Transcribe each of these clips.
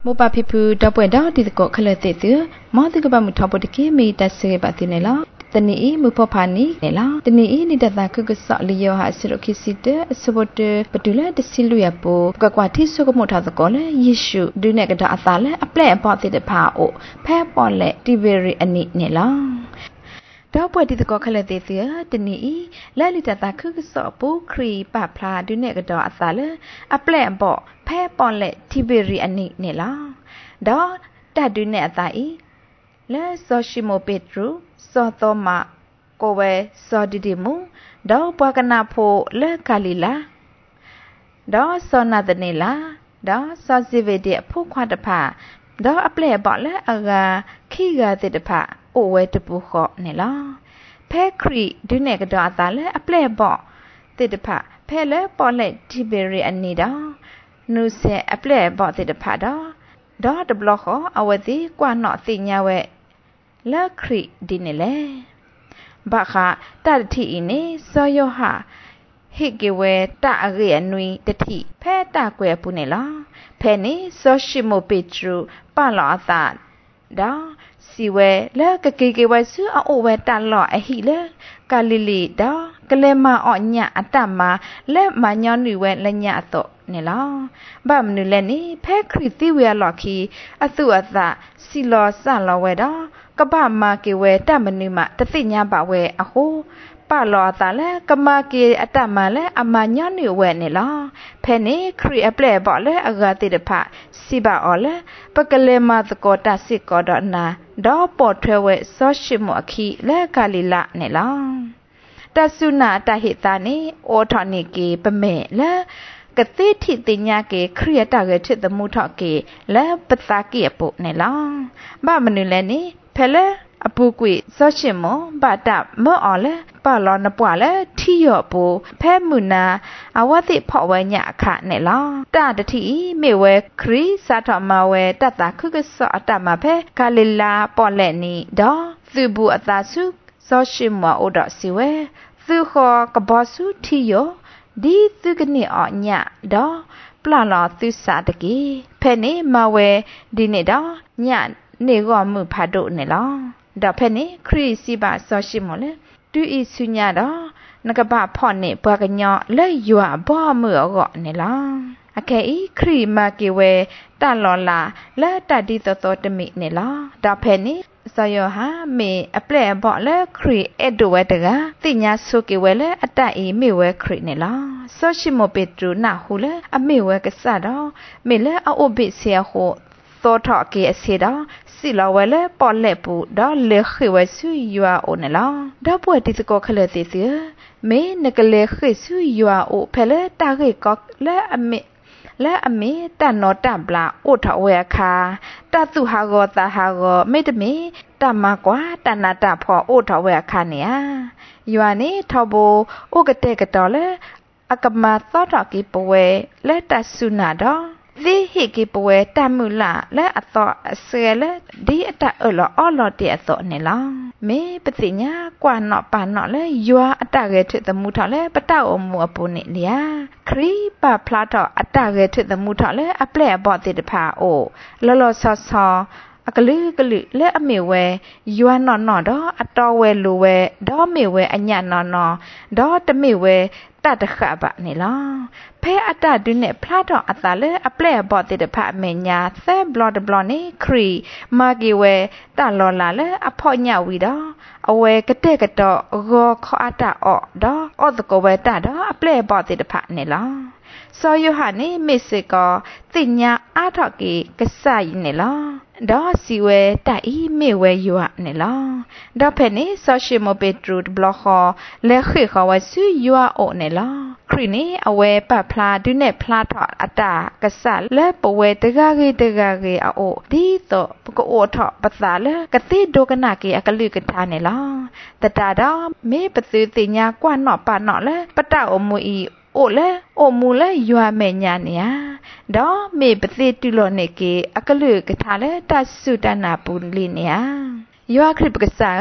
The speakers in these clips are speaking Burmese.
မိုပါဖီဖူတော့ပွဲတော့ဒီကောခလက်တဲ့သူမောတိကပမှုထောက်ပတကေမီတက်ဆေပါတင်နေလားတနီအီမူဖော်ဖာနီနေလားတနီအီနိတတာခကဆလျောဟာစရခိစီတအစဘတ်ပတူလာတစီလူရပိုကကွာတိဆုကမထာတကောလေယေရှုဒုနေကတာအသာလေအပလက်အပေါ်တဲ့ဖာအိုဖဲပေါ်လေတီဗရီအနိနေလားတော့ပွဲဒီတကောခလက်တဲ့သူတနီအီလဲလီတတာခကဆပူခရီပဖလာဒုနေကတော့အသာလေအပလက်အပေါ်ဖဲပေါ်လေတီဗရီအနိနေလားတော့တတ်ဒုနေအသာဤလဲဆိုရှိမိုပေထရူစောတော်မကိုဝဲစောဒီဒီမူဒေါပွားကနာဖို့လဲခါလီလာဒေါစောနာတနေလာဒေါစောစီဗေဒီအဖို့ခွားတဖာဒေါအပလက်ပေါ့လဲအဂါခိဂါတဲ့တဖာအိုဝဲတပူခော့နေလားဖဲခရီဒုနေကတော့အသာလဲအပလက်ပေါ့တဲ့တဖာဖဲလဲပေါ်လက်ဒီဘေရီအနီတော့နုဆေအပလက်ပေါ့တဲ့တဖာဒေါတဘလခောအဝတိကွာနော့သိညာဝဲလက်ခရီဒီနေလေဘာခတတ်တီအင်းနေစောယောဟာဟိကေဝဲတအရေအနွီတတိဖဲတကွယ်ပူနေလားဖဲနေစောရှိမိုပေထရူပလောအသာဒါစီဝဲလက်ကကေကေဝဲဆူအိုဝဲတလောအဟိလေကလီလီဒါကလေမအော့ညအတမလက်မညောနွေဝဲလညအတော့နေလားဘာမနုလဲနေဖဲခရစ်တိဝဲလော်ခီအသုအသစီလောဆလောဝဲတော့ကပမာကေဝဲတမနုမတသိညာပါဝဲအဟိုပလောတာလဲကမာကေအတမလဲအမညနွေဝဲနေလားဖဲနေခရစ်အပလက်ပေါ့လဲအဂါတိတဖစီပါအော်လဲပကလေမသကောတစစ်ကောဒနာဒေါ်ပေါ်ထွဲဝဲစောရှိမအခီလဲကလီလာနေလားတဆုနာတဟိတာနေအောထနိကေပမဲလဲကတိထိတင်ညာကေခရိယတကေချစ်တမှုထော့ကေလဲပတာကေပုနေလားဘာမနုလဲနေဖဲလဲအပူကွေစောရှင်မဘာတမောအော်လဲပါလောနပွားလဲထီရော့ပိုဖဲမှုနာအဝတိဖော့ဝဲညအခနဲ့လားတတတိမေဝဲခရီစာထမဝဲတတခုကစောအတမဖဲကလီလာပေါ်လက်နီဒေါသူဘူးအသာစုစောရှင်မအိုဒစီဝဲသူခောကဘောစုထီရောဒီသူကနေအညဒေါပလာလာသူစာတကေဖဲနေမဝဲဒီနေဒေါညနေကောမှုဖတ်တို့နေလားဒါဖဲနေခရစ်စီပါစောရှိမလဲတူဤဆုညာတော့နကပဖော့နေဘွားကညောလဲရွာဘောမှုအော့နေလားအကဲဤခရစ်မကေဝဲတလော်လာလဲတတိတော်တော်တမိနေလားဒါဖဲနေစယောဟာမေအပလက်ဘော့လဲခရစ်အဲ့ဒဝဲတကတိညာဆုကေဝဲလဲအတအေမေဝဲခရစ်နေလားဆောရှိမပေတူနာဟုလဲအမေဝဲကဆတော့မေလဲအိုဘိဆေဟိုသောထကေအစေတော့စီလဝဲလဲပေါ်လက်ပူတော့လေခေဝဲဆူယွာအိုနလားတော့ပွဲတိစကောခလက်တိစီမေနကလေခေဆူယွာအိုဖဲလဲတာခေကောလဲအမေတန်နောတပလာအိုထဝဲခါတတုဟာကောတာဟာကောမေတမေတမကွာတနာတဖောအိုထဝဲခါနေယယွာနေထောဘအိုကတဲ့ကတော်လဲအကမသောတကေပဝဲလဲတဆုနာတော့ဒီဟိကေပဝဲတမှုလာလဲအတော့အစဲလဲဒီအတအလောအော်လော်တဲ့အတော့နေလားမေပတိညာကွာနော့ပါနော့လဲယွာအတရဲထွတ်သမှုထော်လဲပတောက်အမှုအပူနေလျာခရီပဖလာတော့အတရဲထွတ်သမှုထော်လဲအပလက်အပေါ်တိတဖာအိုလောလောဆောဆောအကလူလဲအမေဝဲယွာနော့နော့တော့အတော်ဝဲလိုဝဲဒေါ်မေဝဲအညနော့နော့ဒေါ်တမေဝဲတတခဘနေလားဖဲအတဒုနဲ့ဖလာတော့အသာလဲအပလက်ဘော့တဲ့တဖအမေညာသဲဘလော့နေခရီမာဂီဝဲတလော်လာလဲအဖော့ညဝီတော့အဝဲကတဲ့ကတော့ဂေါ်ခေါ်အတအော့တော့အော့တကောဝဲတတော့အပလက်ဘော့တဲ့တဖနေလားဆောယဟာနေမစ်စကောတိညာအားထော့ကေကဆာယနေလားဒေါ်စီဝဲတိုင်မေဝဲယွာနေလားဒေါ်ဖဲနေဆောရှိမပေထရူဘလော့ခောလဲခေခောဝဲဆူယွာအိုနေလားခရီနေအဝဲပတ်ဖလာဒုနဲ့ဖလာထော့အတာကဆာလဲပဝဲတကကေအိုဒီတော့ပကောထော့ပသာလဲကတိဒိုကနာကေအကလူကထားနေလားတတာတော့မေပသူတိညာကွာနော့ပါနော့လဲပတောက်အမူဤအိုလဲအိုမူလဲယွာမဲညာနေယဒေါ်မေပတိတူလောနေကေအကလူကထားလဲတဆုတနာပူလီနေယယွာခရစ်ပကဆာ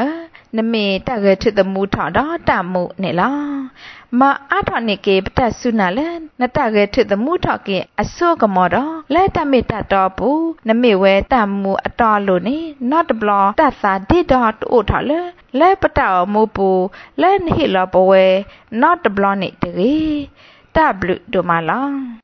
နမေတကထွတ်တမှုထော်တော့တမှုနေလားမအားထော်နေကေပတဆုနာလဲနတကထွတ်တမှုထော်ကေအစိုးကမောတော့လဲတမေတတော်ဘူးနမေဝဲတမှုအတော်လို့နေnot the block တသာဒီတော့တိုးထော်လဲပတောမူပူလဲဟိလပဝဲ not the block နေတကေတဘလူတို့မလား